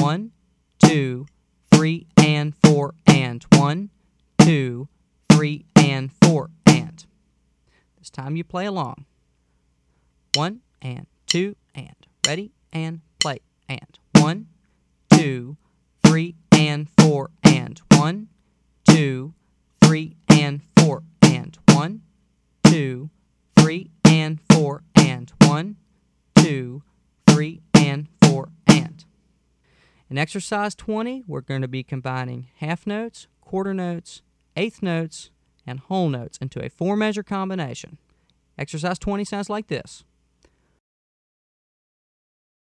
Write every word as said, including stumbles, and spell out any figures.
one, two, three, and four, and one, two, three, and four, and. This time you play along. One, and two, and. Ready, and play, and. One, two, three, and four, and. One, two, three, and four, and. One, two, three, and four, and. One, two, three, and four, and. In exercise twenty, we're going to be combining half notes, quarter notes, eighth notes, and whole notes into a four-measure combination. Exercise twenty sounds like this.